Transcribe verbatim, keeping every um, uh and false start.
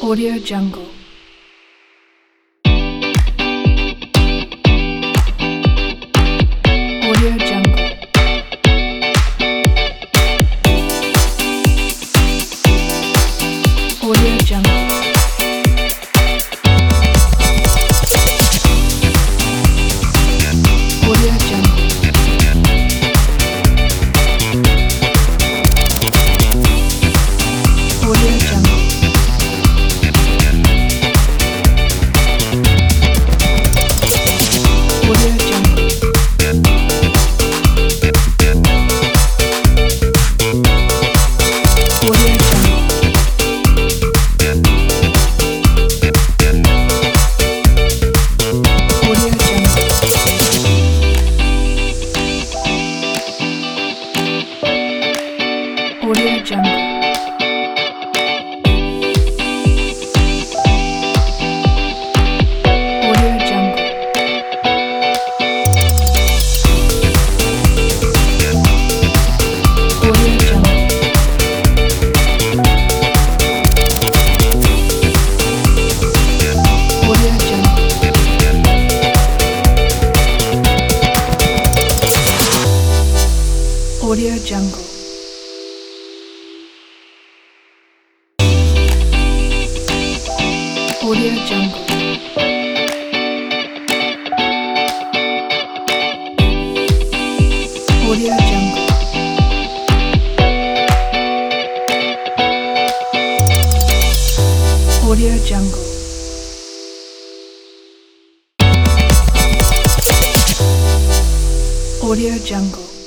Audio Jungle. Audio Jungle. Audio Jungle. Audio Jungle. Audio Jungle. Audio Jungle. Audio Jungle. Audio Jungle. Audio Jungle. Audio Jungle. Audio Jungle. Audio Jungle. Audio Jungle. Audio Jungle. Audio Jungle. Audio Jungle. Audio Jungle.